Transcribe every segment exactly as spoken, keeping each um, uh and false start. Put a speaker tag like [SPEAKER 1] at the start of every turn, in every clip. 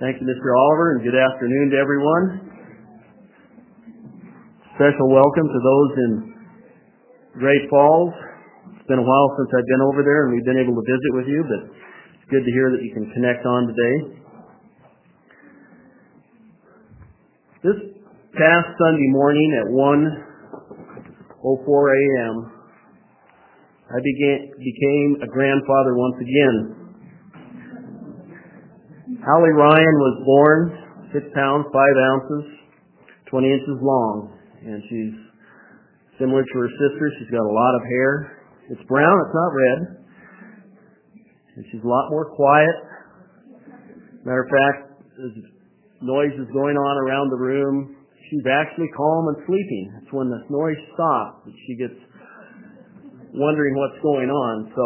[SPEAKER 1] Thank you, Mister Oliver, and good afternoon to everyone. Special welcome to those in Great Falls. It's been a while since I've been over there and we've been able to visit with you, but it's good to hear that you can connect on today. This past Sunday morning at one oh four a.m., I began, became a grandfather once again. Holly Ryan was born six pounds, five ounces, twenty inches long, and she's similar to her sister. She's got a lot of hair. It's brown, it's not red. And she's a lot more quiet. Matter of fact, there's noises going on around the room. She's actually calm and sleeping. It's when the noise stops that she gets wondering what's going on. So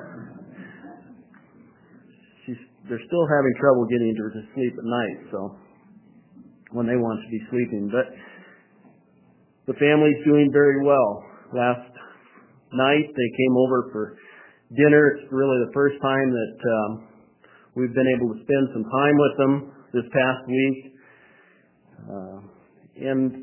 [SPEAKER 1] she's, they're still having trouble getting her to sleep at night, so when they want to be sleeping. But the family's doing very well. Last night they came over for dinner. It's really the first time that um, we've been able to spend some time with them this past week. Uh, and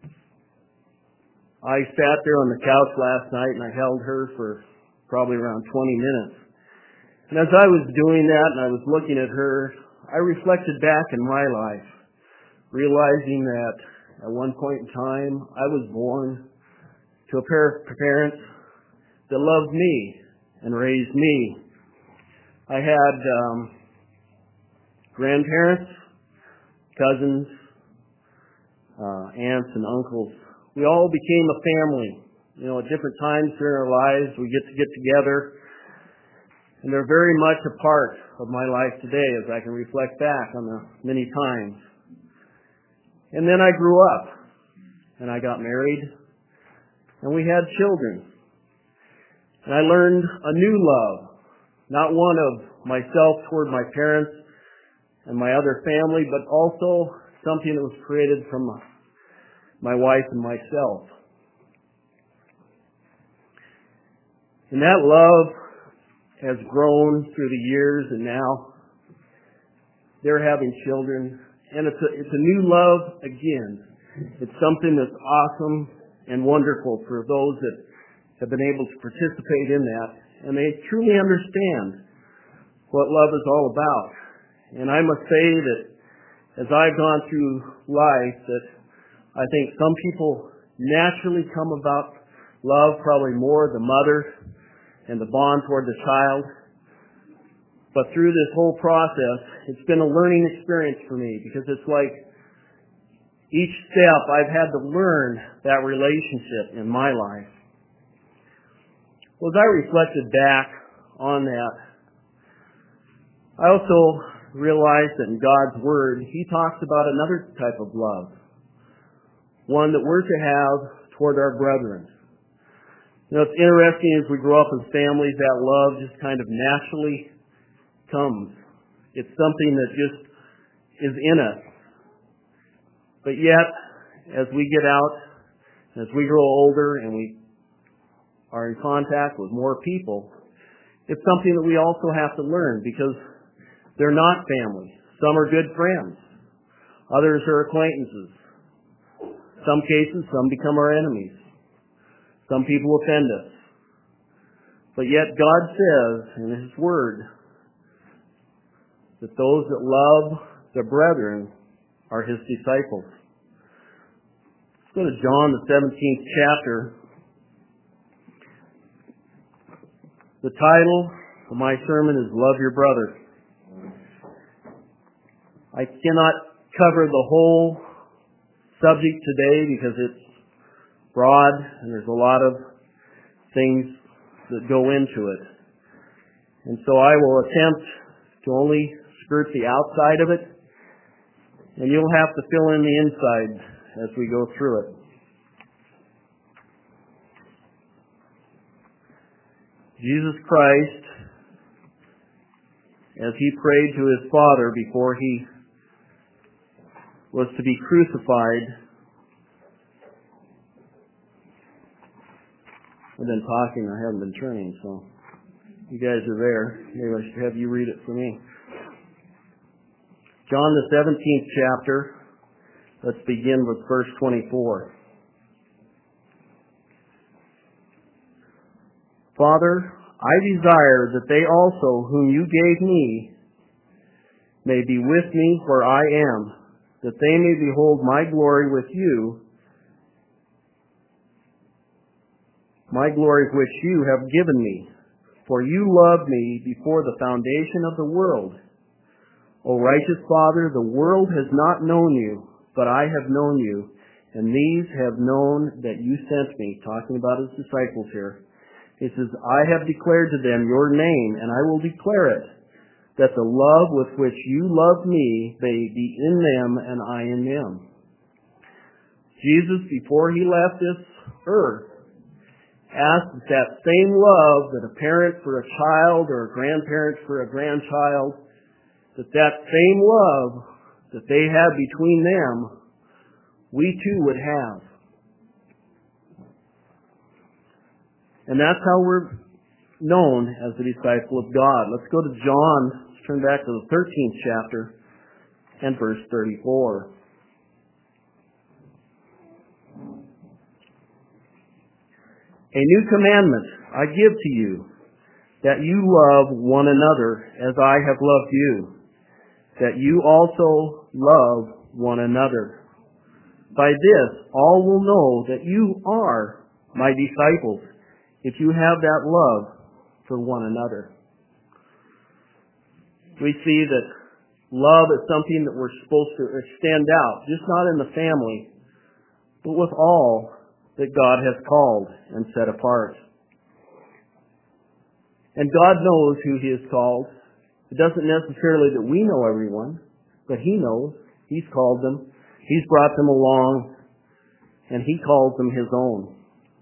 [SPEAKER 1] I sat there on the couch last night and I held her for probably around twenty minutes. And as I was doing that and I was looking at her, I reflected back in my life, realizing that at one point in time I was born to a pair of parents that loved me and raised me. I had um, grandparents, cousins, uh, aunts and uncles. We all became a family. You know, at different times during our lives, we get to get together. And they're very much a part of my life today as I can reflect back on the many times. And then I grew up. And I got married. And we had children. And I learned a new love. Not one of myself toward my parents and my other family, but also something that was created from my wife and myself. And that love has grown through the years, and now they're having children. And it's a, it's a new love again. It's something that's awesome and wonderful for those that have been able to participate in that. And they truly understand what love is all about. And I must say that as I've gone through life, that I think some people naturally come about love probably more the mother and the bond toward the child. But through this whole process, it's been a learning experience for me because it's like each step I've had to learn that relationship in my life. Well, as I reflected back on that, I also realized that in God's Word, He talks about another type of love. One that we're to have toward our brethren. You know, it's interesting as we grow up in families, that love just kind of naturally comes. It's something that just is in us. But yet, as we get out, as we grow older and we are in contact with more people, it's something that we also have to learn because they're not family. Some are good friends. Others are acquaintances. Some cases, some become our enemies. Some people offend us. But yet God says in His Word that those that love their brethren are His disciples. Let's go to John, the seventeenth chapter. The title of my sermon is Love Your Brother. I cannot cover the whole subject today because it's broad and there's a lot of things that go into it. And so I will attempt to only skirt the outside of it, and you'll have to fill in the inside as we go through it. Jesus Christ, as He prayed to His Father before He was to be crucified, I've been talking, I haven't been turning, so you guys are there. Maybe I should have you read it for me. John the seventeenth chapter. Let's begin with verse twenty-four. Father, I desire that they also whom you gave me may be with me where I am, that they may behold my glory with you, my glory which you have given me. For you loved me before the foundation of the world. O righteous Father, the world has not known you, but I have known you, and these have known that you sent me. Talking about his disciples here. He says, I have declared to them your name, and I will declare it, that the love with which you loved me may be in them and I in them. Jesus, before he left this earth, asked that that same love that a parent for a child or a grandparent for a grandchild, that that same love that they had between them, we too would have. And that's how we're known as the disciple of God. Let's go to John. Let's turn back to the thirteenth chapter and verse thirty-four. A new commandment I give to you, that you love one another as I have loved you, that you also love one another. By this all will know that you are my disciples, if you have that love for one another. We see that love is something that we're supposed to extend out, just not in the family, but with all that God has called and set apart. And God knows who he has called. It doesn't necessarily that we know everyone, but he knows. He's called them. He's brought them along, and he calls them his own.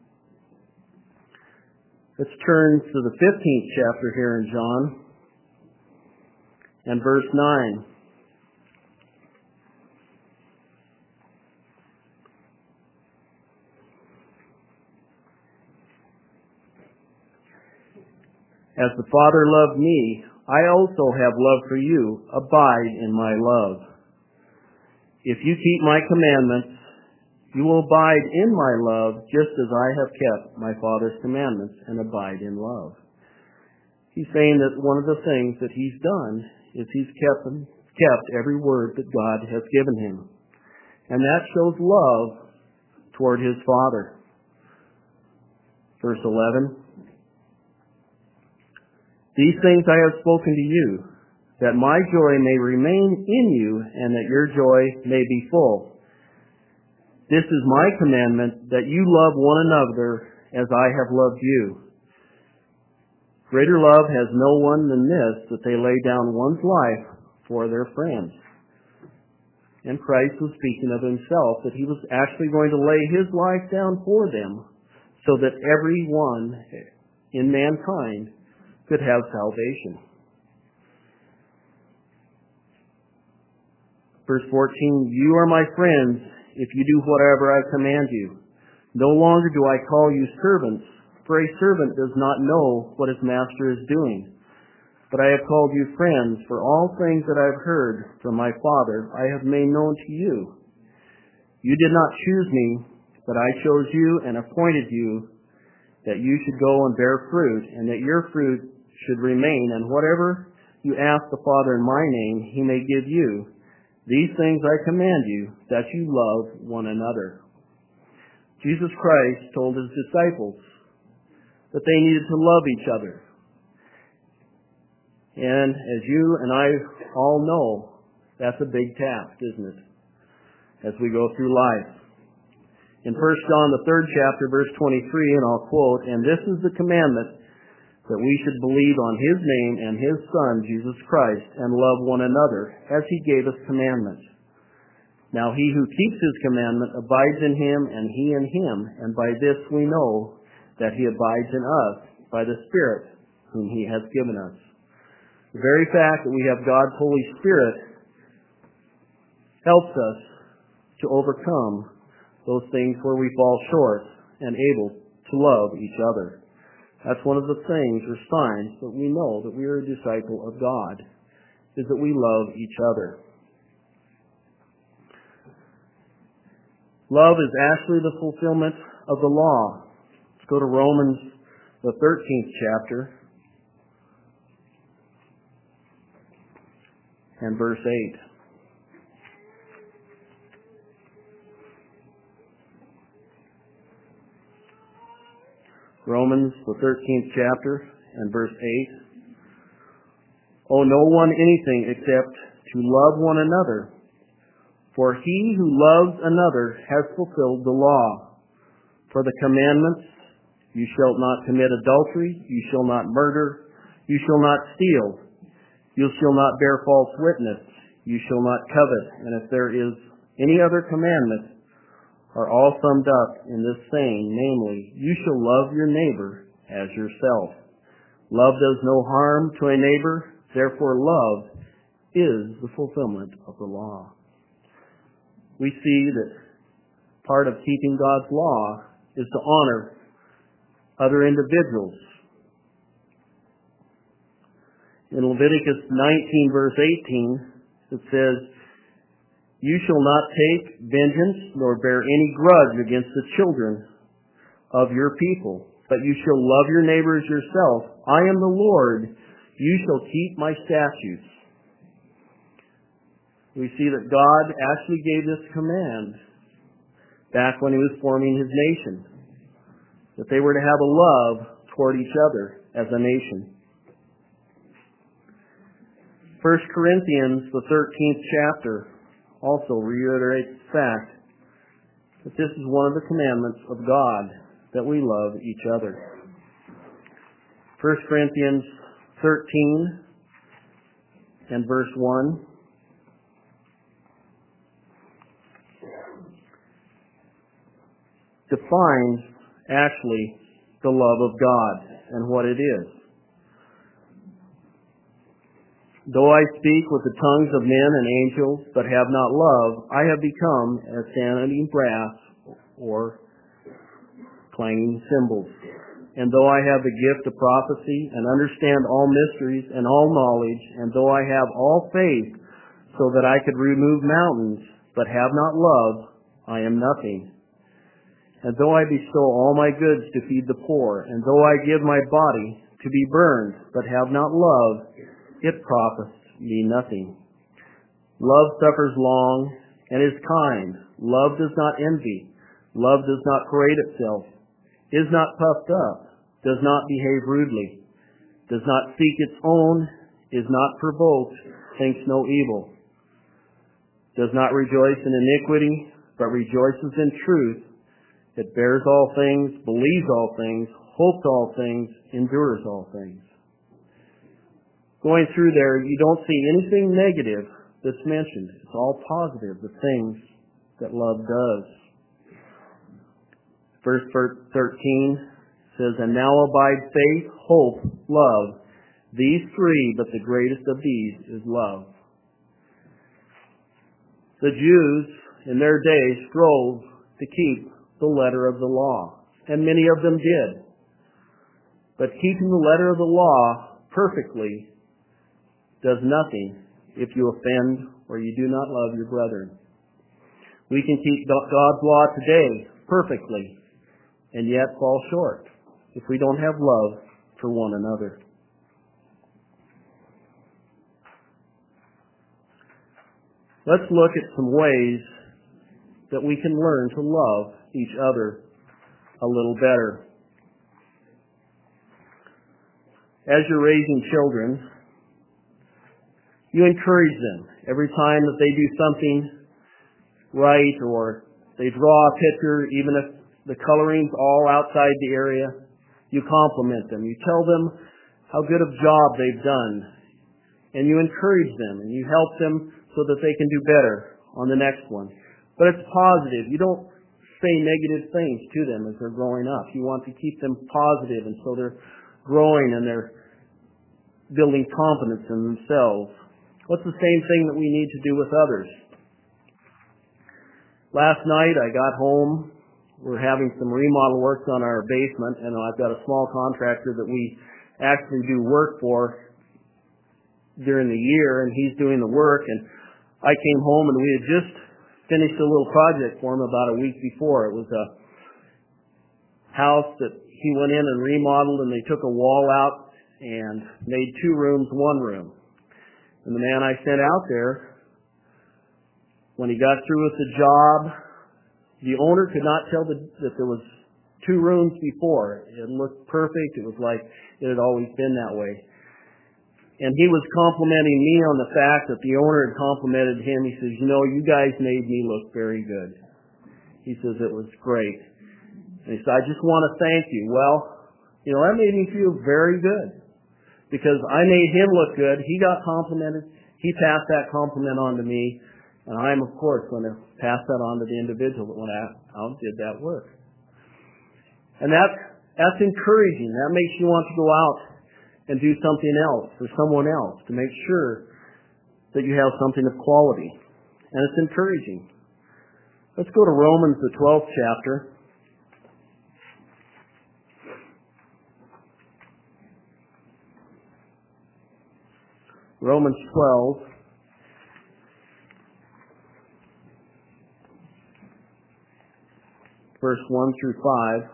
[SPEAKER 1] Let's turn to the fifteenth chapter here in John and verse nine. As the Father loved me, I also have love for you. Abide in my love. If you keep my commandments, you will abide in my love, just as I have kept my Father's commandments and abide in love. He's saying that one of the things that he's done is he's kept, kept every word that God has given him. And that shows love toward his Father. Verse eleven. These things I have spoken to you, that my joy may remain in you, and that your joy may be full. This is my commandment, that you love one another as I have loved you. Greater love has no one than this, that they lay down one's life for their friends. And Christ was speaking of himself, that he was actually going to lay his life down for them, so that everyone in mankind could have salvation. Verse fourteen, you are my friends if you do whatever I command you. No longer do I call you servants, for a servant does not know what his master is doing. But I have called you friends, for all things that I have heard from my Father I have made known to you. You did not choose me, but I chose you and appointed you, that you should go and bear fruit, and that your fruit should remain, and whatever you ask the Father in my name, he may give you. These things I command you, that you love one another. Jesus Christ told his disciples that they needed to love each other. And as you and I all know, that's a big task, isn't it? As we go through life. In First John, the third chapter, verse twenty-three, and I'll quote, and this is the commandment, that we should believe on his name and his Son, Jesus Christ, and love one another, as he gave us commandments. Now he who keeps his commandment abides in him, and he in him, and by this we know that he abides in us, by the Spirit whom he has given us. The very fact that we have God's Holy Spirit helps us to overcome those things where we fall short and able to love each other. That's one of the things or signs that we know that we are a disciple of God, is that we love each other. Love is actually the fulfillment of the law. Let's go to Romans, the thirteenth chapter, and verse eight. Romans, the thirteenth chapter, and verse eight. Owe no one anything except to love one another. For he who loves another has fulfilled the law. For the commandments, you shall not commit adultery, you shall not murder, you shall not steal, you shall not bear false witness, you shall not covet, and if there is any other commandment, are all summed up in this saying, namely, you shall love your neighbor as yourself. Love does no harm to a neighbor, therefore love is the fulfillment of the law. We see that part of keeping God's law is to honor other individuals. In Leviticus nineteen, verse eighteen, it says, you shall not take vengeance nor bear any grudge against the children of your people, but you shall love your neighbor as yourself. I am the Lord. You shall keep my statutes. We see that God actually gave this command back when he was forming his nation, that they were to have a love toward each other as a nation. First Corinthians, the thirteenth chapter, also reiterates the fact that this is one of the commandments of God, that we love each other. First Corinthians thirteen and verse one. Defines actually the love of God and what it is. Though I speak with the tongues of men and angels, but have not love, I have become as sounding brass or clanging cymbals. And though I have the gift of prophecy and understand all mysteries and all knowledge, and though I have all faith so that I could remove mountains, but have not love, I am nothing. And though I bestow all my goods to feed the poor, and though I give my body to be burned, but have not love, it profits me nothing. Love suffers long and is kind. Love does not envy. Love does not parade itself, is not puffed up, does not behave rudely, does not seek its own, is not provoked, thinks no evil, does not rejoice in iniquity, but rejoices in truth. It bears all things, believes all things, hopes all things, endures all things. Going through there, you don't see anything negative that's mentioned. It's all positive, the things that love does. Verse thirteen says, and now abide faith, hope, love. These three, but the greatest of these is love. The Jews in their day strove to keep the letter of the law, and many of them did. But keeping the letter of the law perfectly does nothing if you offend or you do not love your brethren. We can keep God's law today perfectly and yet fall short if we don't have love for one another. Let's look at some ways that we can learn to love each other a little better. As you're raising children, you encourage them every time that they do something right, or they draw a picture, even if the coloring's all outside the area, you compliment them. You tell them how good a job they've done, and you encourage them, and you help them so that they can do better on the next one. But it's positive. You don't say negative things to them as they're growing up. You want to keep them positive, and so they're growing and they're building confidence in themselves. What's the same thing that we need to do with others? Last night I got home. We're having some remodel work on our basement, and I've got a small contractor that we actually do work for during the year, and he's doing the work. And I came home, and we had just finished a little project for him about a week before. It was a house that he went in and remodeled, and they took a wall out and made two rooms one room. And the man I sent out there, when he got through with the job, the owner could not tell the, that there was two rooms before. It looked perfect. It was like it had always been that way. And he was complimenting me on the fact that the owner had complimented him. He says, you know, you guys made me look very good. He says, it was great. And he said, I just want to thank you. Well, you know, that made me feel very good because I made him look good. He got complimented. He passed that compliment on to me. And I'm, of course, going to pass that on to the individual that went out and did that work. And that, that's encouraging. That makes you want to go out and do something else for someone else to make sure that you have something of quality. And it's encouraging. Let's go to Romans, the twelfth chapter. Romans twelve. Verse one through five.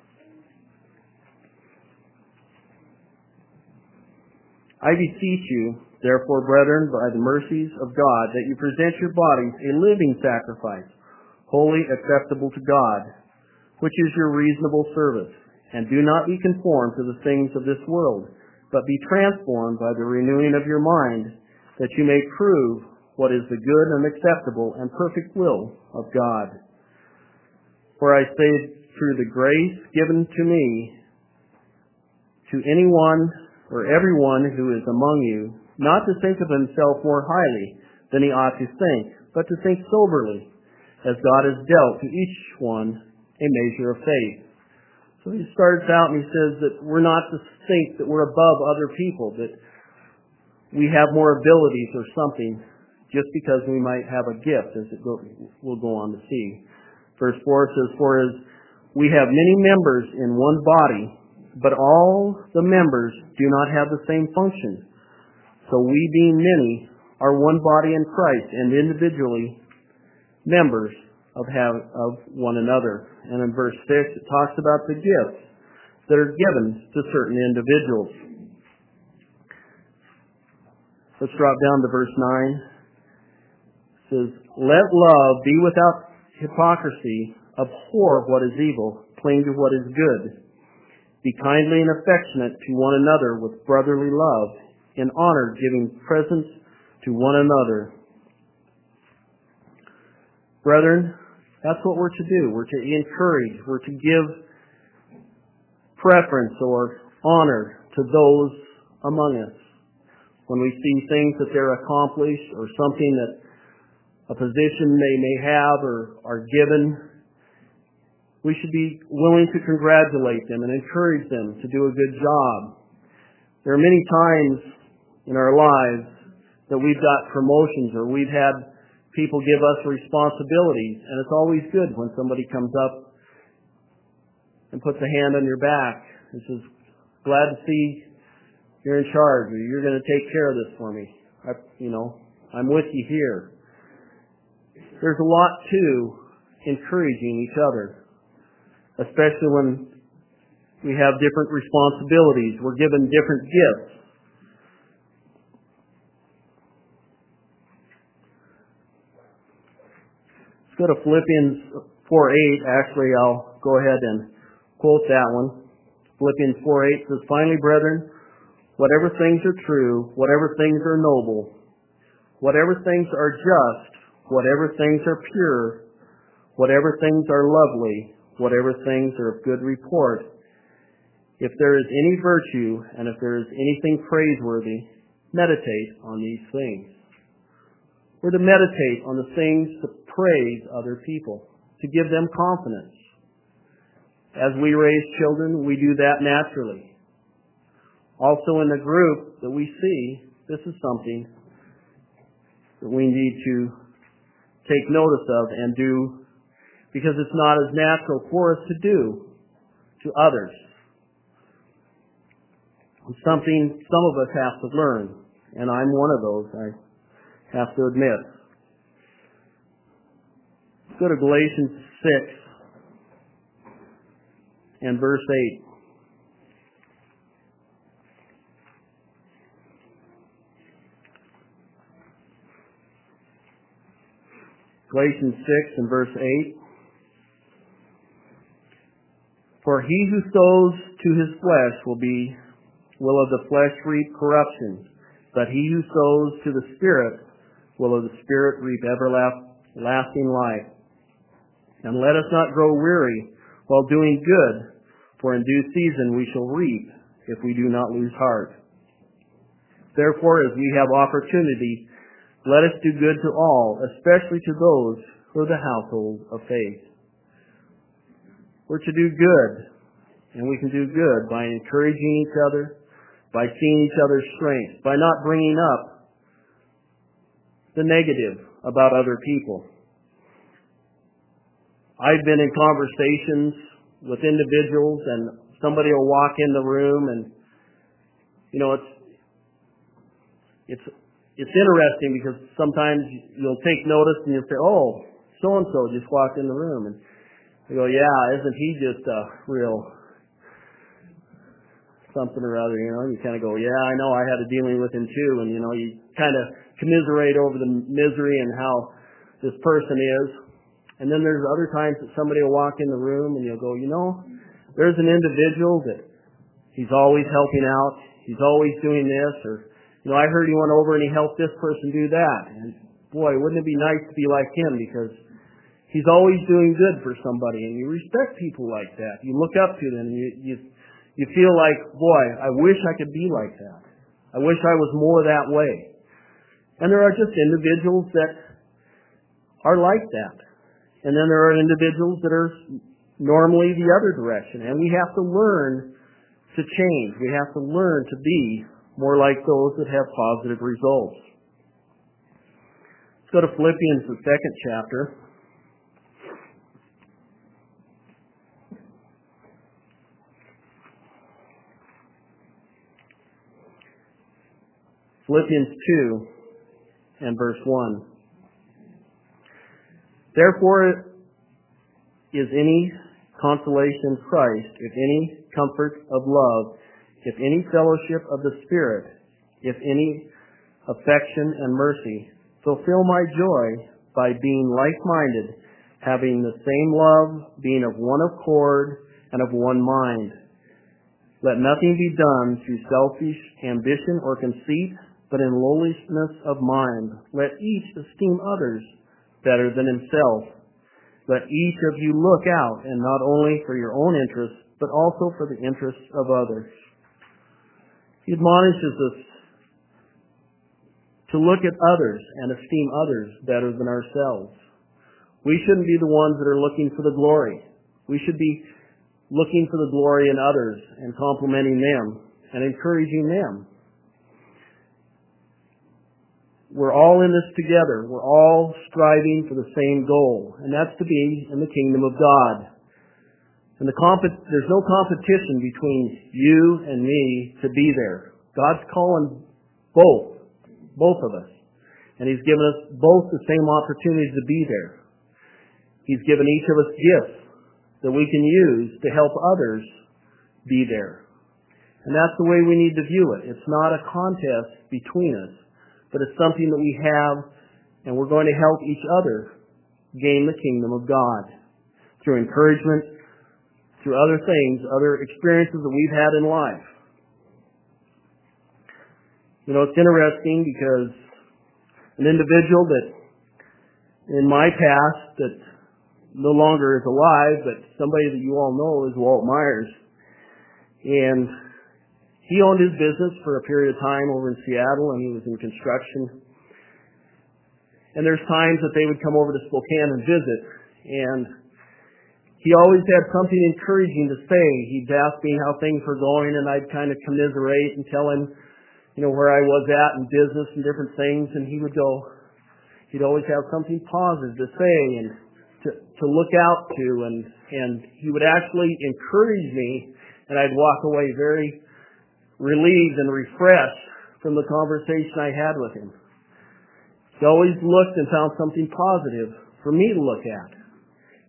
[SPEAKER 1] I beseech you, therefore, brethren, by the mercies of God, that you present your bodies a living sacrifice, holy, acceptable to God, which is your reasonable service. And do not be conformed to the things of this world, but be transformed by the renewing of your mind, that you may prove what is the good and acceptable and perfect will of God. For I say, through the grace given to me, to anyone or everyone who is among you, not to think of himself more highly than he ought to think, but to think soberly, as God has dealt to each one a measure of faith. So he starts out and he says that we're not to think that we're above other people, that we have more abilities or something just because we might have a gift, as it go, we'll go on to see. Verse four says, for as we have many members in one body, but all the members do not have the same function. So we, being many, are one body in Christ, and individually members of, have, of one another. And in verse six, it talks about the gifts that are given to certain individuals. Let's drop down to verse nine. It says, let love be without hypocrisy, abhor what is evil, cling to what is good. Be kindly and affectionate to one another with brotherly love, in honor giving presents to one another. Brethren, that's what we're to do. We're to encourage. We're to give preference or honor to those among us. When we see things that they're accomplished or something that a position they may have or are given, we should be willing to congratulate them and encourage them to do a good job. There are many times in our lives that we've got promotions or we've had people give us responsibilities, and it's always good when somebody comes up and puts a hand on your back and says, glad to see you're in charge, or you're going to take care of this for me. I, you know, I'm with you here. There's a lot to encouraging each other, especially when we have different responsibilities. We're given different gifts. Let's go to Philippians four eight. Actually, I'll go ahead and quote that one. Philippians four eight says, finally, brethren, whatever things are true, whatever things are noble, whatever things are just, whatever things are pure, whatever things are lovely, whatever things are of good report, if there is any virtue and if there is anything praiseworthy, meditate on these things. We're to meditate on the things to praise other people, to give them confidence. As we raise children, we do that naturally. Also in the group that we see, this is something that we need to take notice of and do, because it's not as natural for us to do to others. It's something some of us have to learn, and I'm one of those, I have to admit. Let's go to Galatians six and verse eight. Galatians six and verse eight. For he who sows to his flesh will be will of the flesh reap corruption, but he who sows to the Spirit will of the Spirit reap everlasting life. And let us not grow weary while doing good, for in due season we shall reap if we do not lose heart. Therefore, as we have opportunity, let us do good to all, especially to those who are the household of faith. We're to do good, and we can do good by encouraging each other, by seeing each other's strengths, by not bringing up the negative about other people. I've been in conversations with individuals, and somebody will walk in the room, and you know it's it's it's interesting because sometimes you'll take notice and you'll say, "Oh, so and so just walked in the room," and you go, "Yeah, isn't he just a real something or other?" You know, you kind of go, "Yeah, I know. I had a dealing with him too," and you know, you kind of commiserate over the misery and how this person is. And then there's other times that somebody will walk in the room and you'll go, "You know, there's an individual that he's always helping out. He's always doing this," or, "You know, I heard he went over and he helped this person do that. And boy, wouldn't it be nice to be like him because he's always doing good for somebody." And you respect people like that. You look up to them and you, you, you feel like, boy, I wish I could be like that. I wish I was more that way. And there are just individuals that are like that. And then there are individuals that are normally the other direction. And we have to learn to change. We have to learn to be more like those that have positive results. Let's go to Philippians, the second chapter. Philippians two and verse one. Therefore is any consolation in Christ, if any comfort of love, if any fellowship of the Spirit, if any affection and mercy, fulfill my joy by being like-minded, having the same love, being of one accord and of one mind. Let nothing be done through selfish ambition or conceit, but in lowliness of mind. Let each esteem others better than himself. Let each of you look out, and not only for your own interests, but also for the interests of others. He admonishes us to look at others and esteem others better than ourselves. We shouldn't be the ones that are looking for the glory. We should be looking for the glory in others and complimenting them and encouraging them. We're all in this together. We're all striving for the same goal, and that's to be in the kingdom of God. And the comp- there's no competition between you and me to be there. God's calling both, both of us. And He's given us both the same opportunity to be there. He's given each of us gifts that we can use to help others be there. And that's the way we need to view it. It's not a contest between us, but it's something that we have, and we're going to help each other gain the kingdom of God through encouragement, through other things, other experiences that we've had in life. You know, it's interesting because an individual that in my past that no longer is alive, but somebody that you all know is Walt Myers. And he owned his business for a period of time over in Seattle, and he was in construction. And there's times that they would come over to Spokane and visit, and he always had something encouraging to say. He'd ask me how things were going, and I'd kind of commiserate and tell him, you know, where I was at in business and different things, and he would go, he'd always have something positive to say and to, to look out to, and, and he would actually encourage me, and I'd walk away very relieved and refreshed from the conversation I had with him. He always looked and found something positive for me to look at.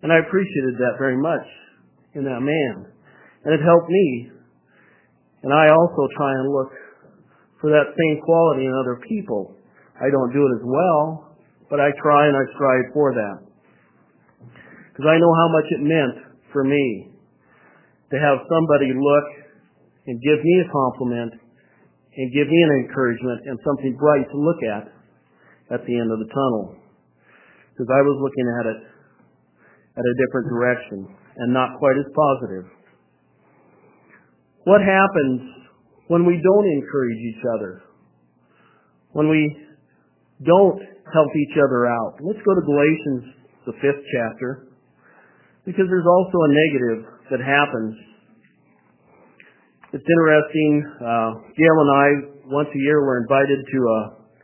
[SPEAKER 1] And I appreciated that very much in that man. And it helped me. And I also try and look for that same quality in other people. I don't do it as well, but I try and I strive for that. Because I know how much it meant for me to have somebody look and give me a compliment and give me an encouragement and something bright to look at at the end of the tunnel. Because I was looking at it at a different direction and not quite as positive. What happens when we don't encourage each other? When we don't help each other out? Let's go to Galatians, the fifth chapter, because there's also a negative that happens. It's interesting. Uh, Gail and I, once a year, were invited to a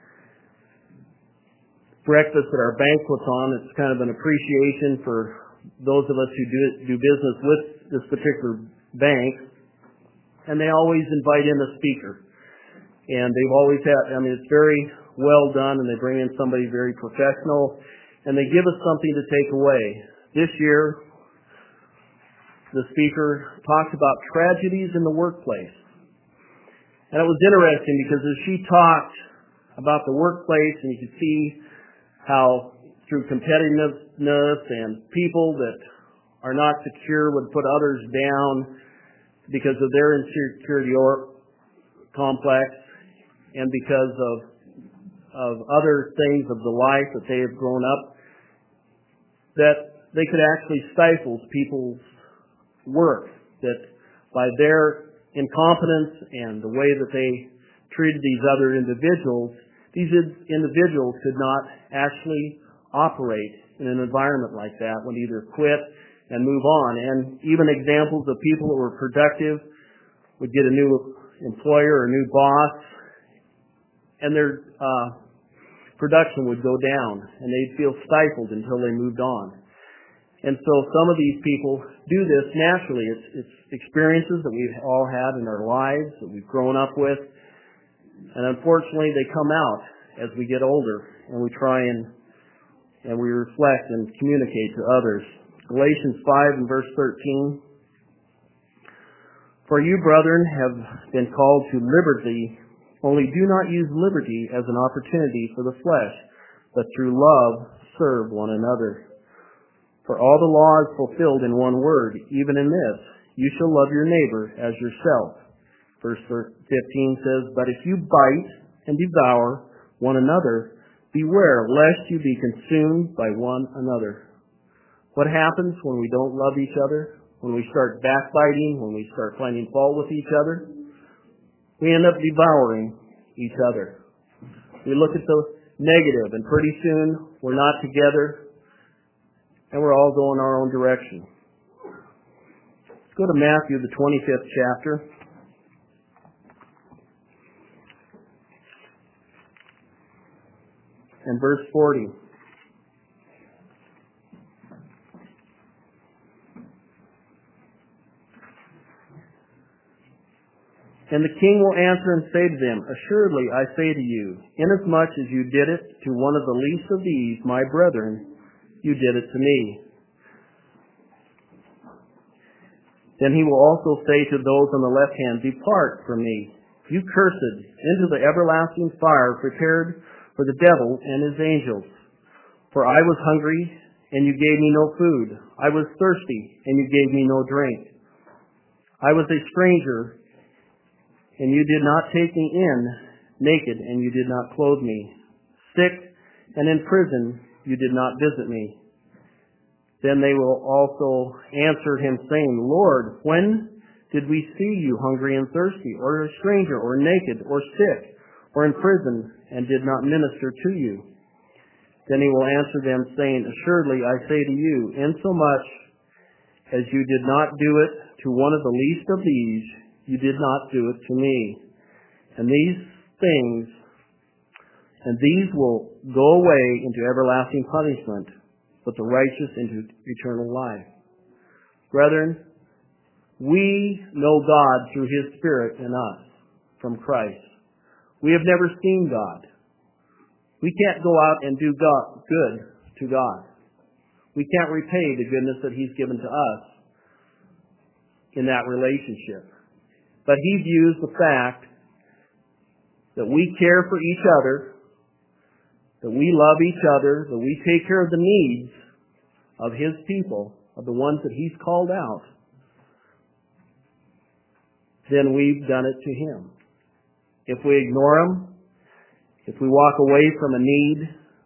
[SPEAKER 1] breakfast at our banquets on. It's kind of an appreciation for those of us who do, do business with this particular bank. And they always invite in a speaker. And they've always had, I mean, it's very well done, and they bring in somebody very professional, and they give us something to take away. This year, the speaker talked about tragedies in the workplace. And it was interesting because as she talked about the workplace, and you could see how through competitiveness and people that are not secure would put others down because of their insecurity or complex and because of of other things of the life that they have grown up, that they could actually stifle people's work, that by their incompetence and the way that they treated these other individuals, these individuals could not actually operate in an environment like that, would either quit and move on. And even examples of people that were productive would get a new employer or a new boss, and their uh, production would go down, and they'd feel stifled until they moved on. And so some of these people do this naturally. It's, it's experiences that we've all had in our lives, that we've grown up with, and unfortunately they come out as we get older, and we try and and we reflect and communicate to others. Galatians five and verse thirteen. For you, brethren, have been called to liberty, only do not use liberty as an opportunity for the flesh, but through love serve one another. For all the law is fulfilled in one word, even in this, you shall love your neighbor as yourself. Verse fifteen says, but if you bite and devour one another, beware lest you be consumed by one another. What happens when we don't love each other? When we start backbiting, when we start finding fault with each other? We end up devouring each other. We look at the negative, and pretty soon we're not together, and we're all going our own direction. Let's go to Matthew, the twenty-fifth chapter. And verse forty. And the king will answer and say to them, assuredly I say to you, inasmuch as you did it to one of the least of these, my brethren, you did it to me. Then he will also say to those on the left hand, depart from me, you cursed, into the everlasting fire prepared for the devil and his angels. For I was hungry, and you gave me no food. I was thirsty, and you gave me no drink. I was a stranger, and you did not take me in, naked, and you did not clothe me. Sick and in prison, you did not visit me. Then they will also answer him, saying, Lord, when did we see you hungry and thirsty, or a stranger, or naked, or sick, or in prison, and did not minister to you? Then he will answer them, saying, assuredly I say to you, insomuch as you did not do it to one of the least of these, you did not do it to me. And these things, and these will go away into everlasting punishment, but the righteous into eternal life. Brethren, we know God through His Spirit in us, from Christ. We have never seen God. We can't go out and do God, good to God. We can't repay the goodness that He's given to us in that relationship. But He views the fact that we care for each other, that we love each other, that we take care of the needs of His people, of the ones that He's called out, then we've done it to Him. If we ignore Him, if we walk away from a need,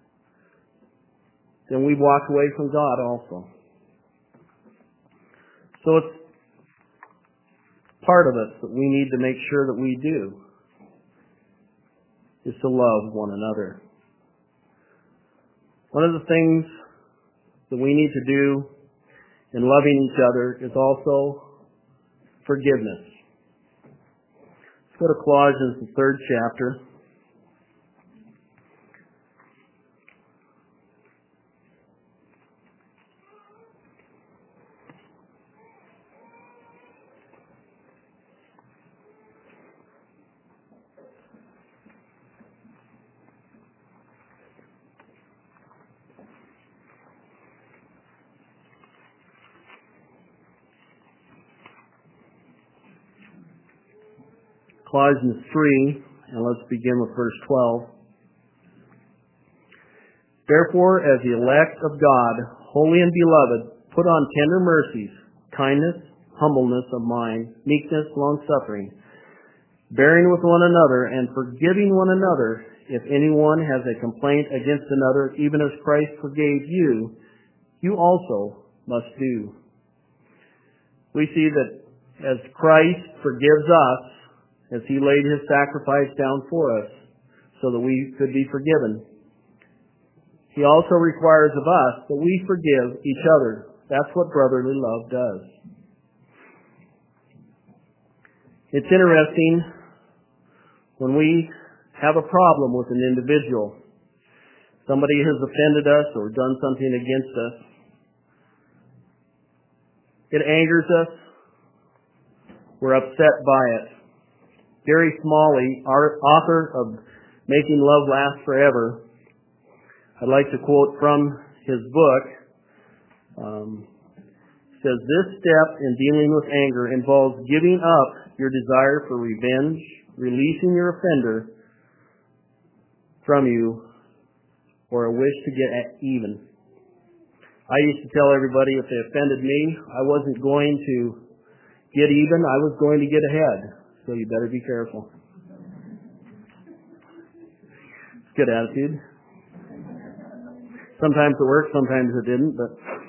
[SPEAKER 1] then we've walked away from God also. So it's part of us that we need to make sure that we do, is to love one another. One of the things that we need to do in loving each other is also forgiveness. Let's go to Colossians, the third chapter. Colossians three, and let's begin with verse twelve. Therefore, as the elect of God, holy and beloved, put on tender mercies, kindness, humbleness of mind, meekness, long-suffering, bearing with one another and forgiving one another, if anyone has a complaint against another, even as Christ forgave you, you also must do. We see that as Christ forgives us, as He laid His sacrifice down for us so that we could be forgiven, He also requires of us that we forgive each other. That's what brotherly love does. It's interesting when we have a problem with an individual, somebody has offended us or done something against us, it angers us, we're upset by it. Gary Smalley, our author of Making Love Last Forever, I'd like to quote from his book, um, says, this step in dealing with anger involves giving up your desire for revenge, releasing your offender from you, or a wish to get at even. I used to tell everybody if they offended me, I wasn't going to get even, I was going to get ahead. So you better be careful. Good attitude. Sometimes it worked, sometimes it didn't, but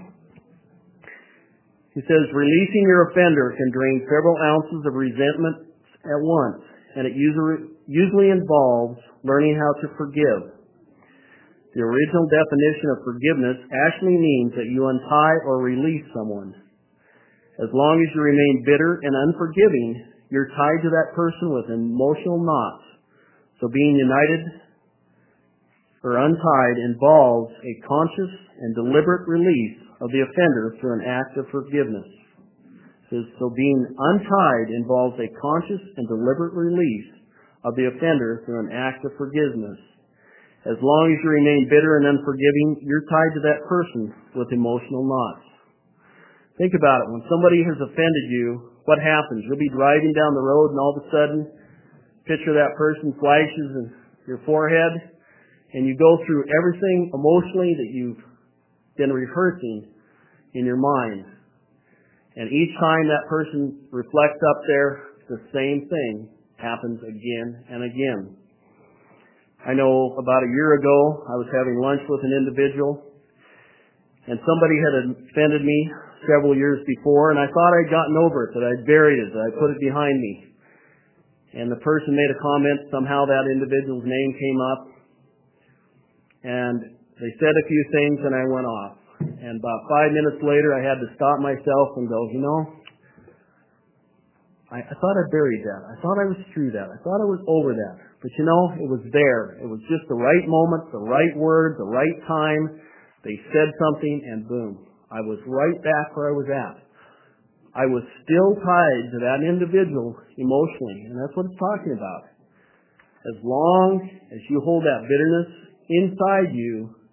[SPEAKER 1] he says, releasing your offender can drain several ounces of resentment at once, and it usually, usually involves learning how to forgive. The original definition of forgiveness actually means that you untie or release someone. As long as you remain bitter and unforgiving, you're tied to that person with emotional knots. So being united or untied involves a conscious and deliberate release of the offender through an act of forgiveness. So being untied involves a conscious and deliberate release of the offender through an act of forgiveness. As long as you remain bitter and unforgiving, you're tied to that person with emotional knots. Think about it. When somebody has offended you, what happens? You'll be driving down the road and all of a sudden, picture that person flashes in your forehead and you go through everything emotionally that you've been rehearsing in your mind. And each time that person reflects up there, the same thing happens again and again. I know about a year ago, I was having lunch with an individual and somebody had offended me several years before, and I thought I'd gotten over it, that I'd buried it, that I'd put it behind me. And the person made a comment, somehow that individual's name came up, and they said a few things, and I went off. And about five minutes later, I had to stop myself and go, you know, I, I thought I buried that. I thought I was through that. I thought I was over that. But you know, it was there. It was just the right moment, the right word, the right time. They said something, and boom. I was right back where I was at. I was still tied to that individual emotionally, and that's what it's talking about. As long as you hold that bitterness inside you,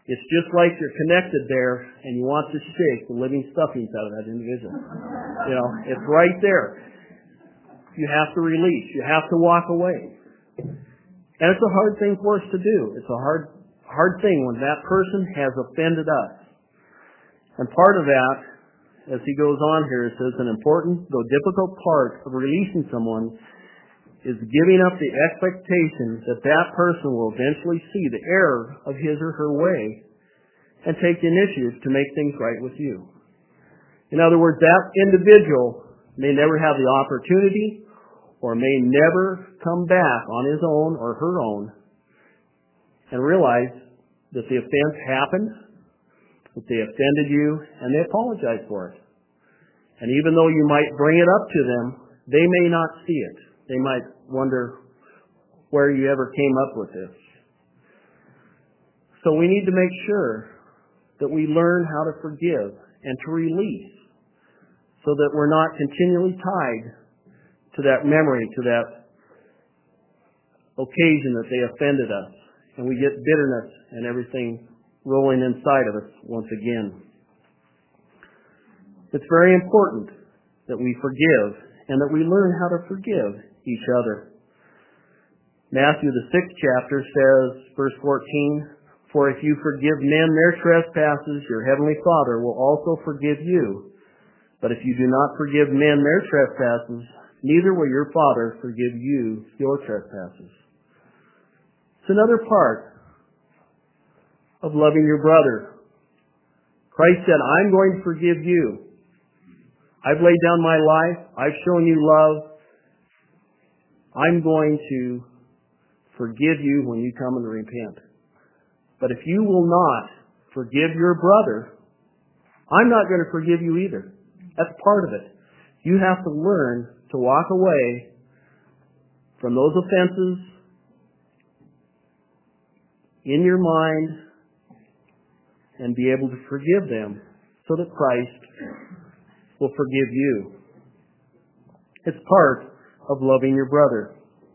[SPEAKER 1] It's just like you're connected there and you want to shake the living stuffings out of that individual. You know, it's right there. You have to release. You have to walk away. And it's a hard thing for us to do. It's a hard, hard thing when that person has offended us. And part of that, as he goes on here, it says an important, though difficult part of releasing someone is giving up the expectation that that person will eventually see the error of his or her way and take the initiative to make things right with you. In other words, that individual may never have the opportunity or may never come back on his own or her own and realize that the offense happened, that they offended you, and they apologize for it. And even though you might bring it up to them, they may not see it. They might wonder where you ever came up with this. So we need to make sure that we learn how to forgive and to release so that we're not continually tied to that memory, to that occasion that they offended us. And we get bitterness and everything rolling inside of us once again. It's very important that we forgive and that we learn how to forgive each other. Matthew, the sixth chapter, says, verse fourteen, "For if you forgive men their trespasses, your heavenly Father will also forgive you. But if you do not forgive men their trespasses, neither will your Father forgive you your trespasses." It's another part of loving your brother. Christ said, "I'm going to forgive you. I've laid down my life. I've shown you love. I'm going to forgive you when you come and repent. But if you will not forgive your brother, I'm not going to forgive you either." That's part of it. You have to learn to walk away from those offenses in your mind and be able to forgive them so that Christ will forgive you. It's part of loving your brother.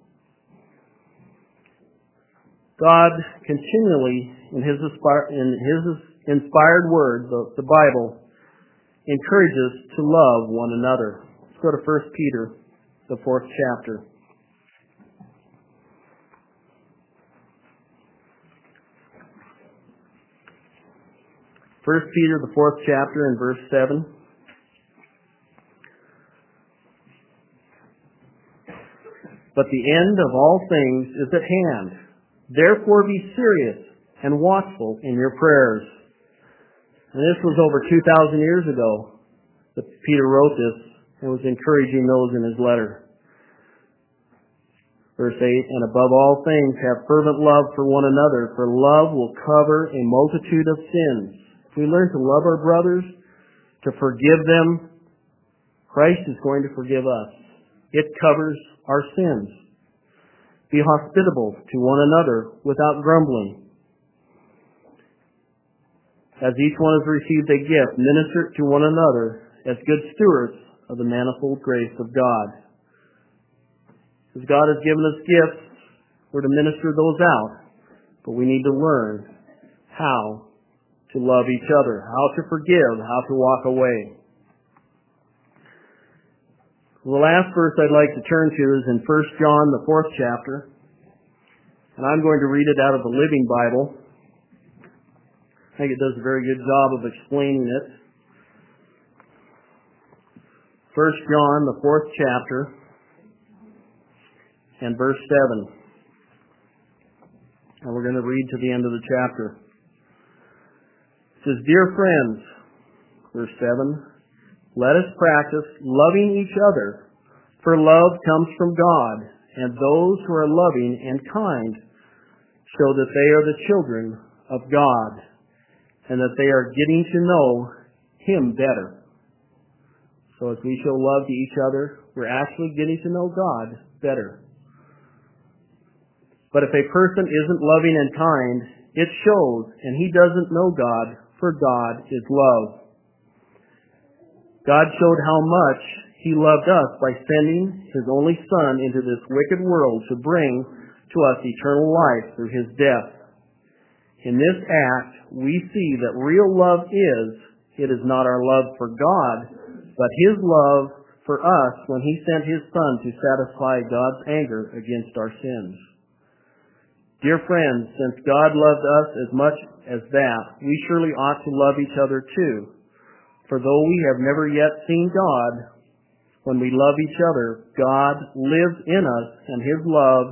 [SPEAKER 1] God continually, in His, in His inspired word, the, the Bible, encourages us to love one another. Let's go to First Peter, the fourth chapter. First Peter, the fourth chapter, and verse seven. "But the end of all things is at hand. Therefore be serious and watchful in your prayers." And this was over two thousand years ago that Peter wrote this and was encouraging those in his letter. Verse eight, "And above all things have fervent love for one another, for love will cover a multitude of sins." If we learn to love our brothers, to forgive them, Christ is going to forgive us. It covers our sins. "Be hospitable to one another without grumbling. As each one has received a gift, minister to one another as good stewards of the manifold grace of God." As God has given us gifts, we're to minister those out, but we need to learn how to love each other, how to forgive, how to walk away. The last verse I'd like to turn to is in First John, the fourth chapter, and I'm going to read it out of the Living Bible. I think it does a very good job of explaining it. First John, the fourth chapter, and verse seven. And we're going to read to the end of the chapter. It says, "Dear friends," verse seven, "let us practice loving each other, for love comes from God, and those who are loving and kind show that they are the children of God, and that they are getting to know Him better." So as we show love to each other, we're actually getting to know God better. "But if a person isn't loving and kind, it shows, and he doesn't know God, for God is love. God showed how much He loved us by sending His only Son into this wicked world to bring to us eternal life through His death. In this act, we see that real love is, it is not our love for God, but His love for us when He sent His Son to satisfy God's anger against our sins. Dear friends, since God loved us as much as that, we surely ought to love each other too. For though we have never yet seen God, when we love each other, God lives in us, and His love,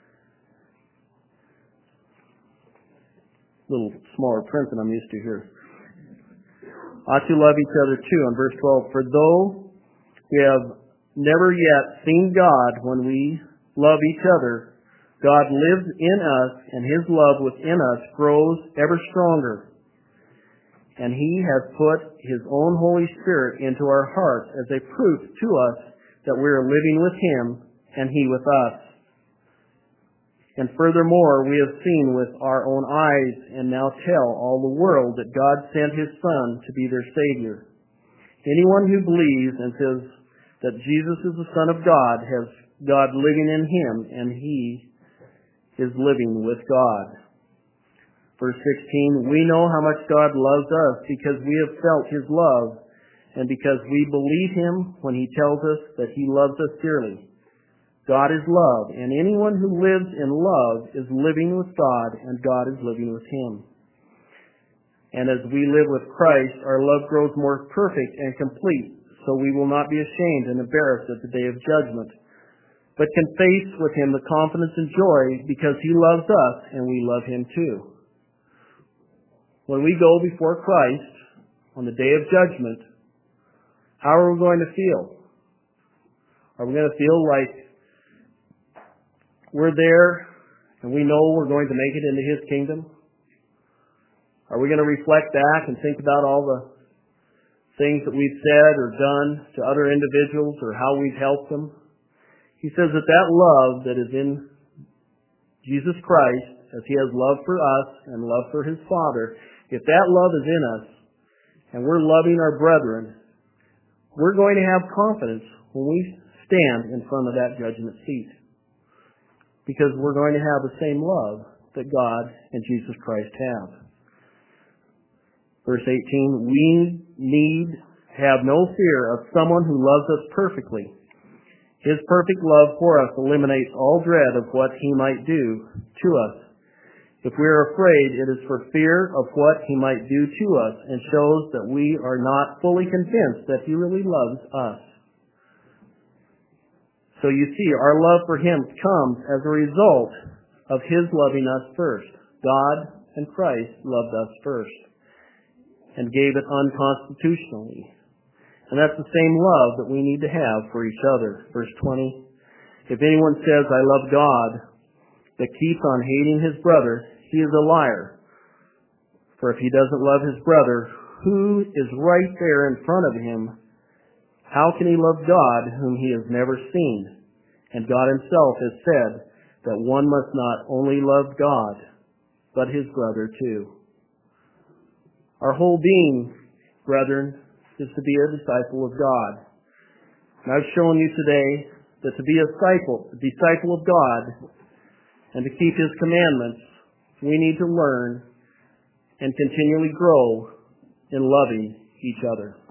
[SPEAKER 1] a little smaller print than I'm used to here, ought to love each other too. In verse twelve, for though we have never yet seen God, when we love each other, God lives in us, and His love within us grows ever stronger. And He has put His own Holy Spirit into our hearts as a proof to us that we are living with Him and He with us. And furthermore, we have seen with our own eyes and now tell all the world that God sent His Son to be their Savior. Anyone who believes and says that Jesus is the Son of God has God living in him, and he is living with God. Verse sixteen, we know how much God loves us because we have felt His love, and because we believe Him when He tells us that He loves us dearly. God is love, and anyone who lives in love is living with God, and God is living with him. And as we live with Christ, our love grows more perfect and complete, so we will not be ashamed and embarrassed at the day of judgment, but can face with Him the confidence and joy because He loves us and we love Him too. When we go before Christ on the day of judgment, how are we going to feel? Are we going to feel like we're there and we know we're going to make it into His kingdom? Are we going to reflect back and think about all the things that we've said or done to other individuals or how we've helped them? He says that that love that is in Jesus Christ, as He has love for us and love for His Father, if that love is in us and we're loving our brethren, we're going to have confidence when we stand in front of that judgment seat, because we're going to have the same love that God and Jesus Christ have. Verse eighteen, we need have no fear of someone who loves us perfectly. His perfect love for us eliminates all dread of what He might do to us. If we are afraid, it is for fear of what He might do to us, and shows that we are not fully convinced that He really loves us. So you see, our love for Him comes as a result of His loving us first. God and Christ loved us first and gave it unconstitutionally. And that's the same love that we need to have for each other. Verse twenty, if anyone says, I love God, but keeps on hating his brother, he is a liar. For if he doesn't love his brother, who is right there in front of him, how can he love God whom he has never seen? And God Himself has said that one must not only love God, but his brother too. Our whole being, brethren, is to be a disciple of God. And I've shown you today that to be a disciple, a disciple of God, and to keep His commandments, we need to learn and continually grow in loving each other.